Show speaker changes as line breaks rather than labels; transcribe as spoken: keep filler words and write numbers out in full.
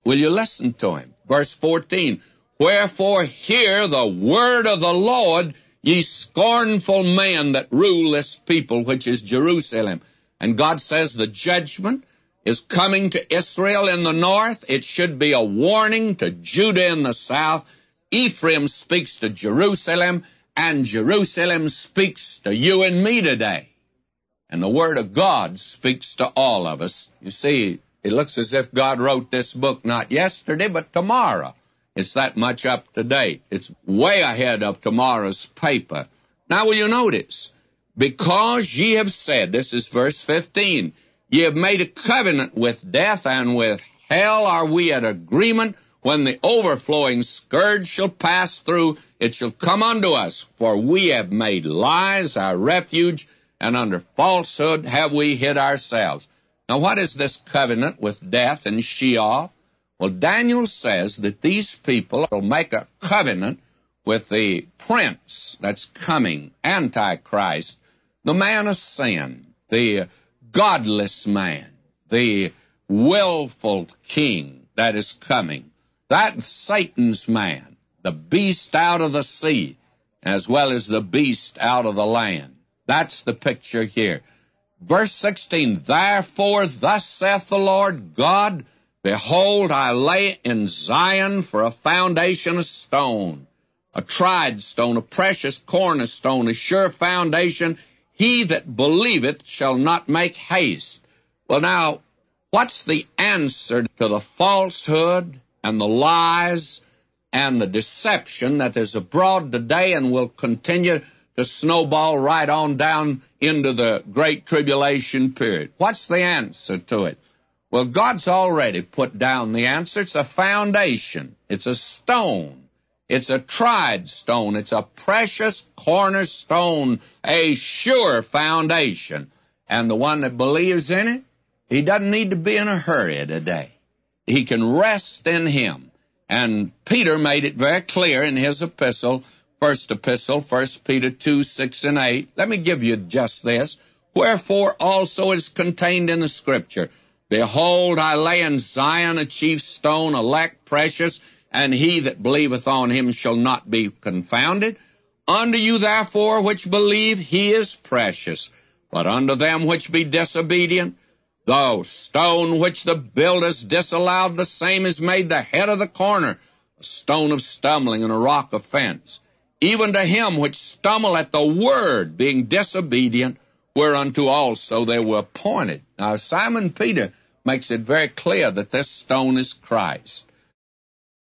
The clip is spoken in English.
Will you listen to him? Verse fourteen, wherefore hear the word of the Lord, ye scornful men that rule this people, which is Jerusalem. And God says the judgment is coming to Israel in the north. It should be a warning to Judah in the south. Ephraim speaks to Jerusalem, and Jerusalem speaks to you and me today. And the Word of God speaks to all of us. You see, it looks as if God wrote this book not yesterday, but tomorrow. It's that much up to date. It's way ahead of tomorrow's paper. Now will you notice, because ye have said, this is verse fifteen, ye have made a covenant with death, and with hell are we at agreement. When the overflowing scourge shall pass through, it shall come unto us. For we have made lies our refuge, and under falsehood have we hid ourselves. Now what is this covenant with death and Sheol? Well, Daniel says that these people will make a covenant with the prince that's coming, Antichrist, the man of sin, the godless man, the willful king that is coming. That's Satan's man, the beast out of the sea, as well as the beast out of the land. That's the picture here. Verse sixteen, therefore thus saith the Lord God, behold, I lay in Zion for a foundation of stone, a tried stone, a precious cornerstone, a sure foundation. He that believeth shall not make haste. Well, now, what's the answer to the falsehood and the lies and the deception that is abroad today and will continue to snowball right on down into the Great Tribulation period? What's the answer to it? Well, God's already put down the answer. It's a foundation. It's a stone. It's a tried stone. It's a precious cornerstone, a sure foundation. And the one that believes in it, he doesn't need to be in a hurry today. He can rest in him. And Peter made it very clear in his epistle, first epistle, First Peter two, six, and eight. Let me give you just this. Wherefore also is contained in the Scripture, behold, I lay in Zion a chief stone, elect, precious, and he that believeth on him shall not be confounded. Unto you therefore which believe, he is precious. But unto them which be disobedient, the stone which the builders disallowed, the same is made the head of the corner, a stone of stumbling and a rock of offense. Even to him which stumble at the word, being disobedient, whereunto also they were appointed. Now Simon Peter makes it very clear that this stone is Christ.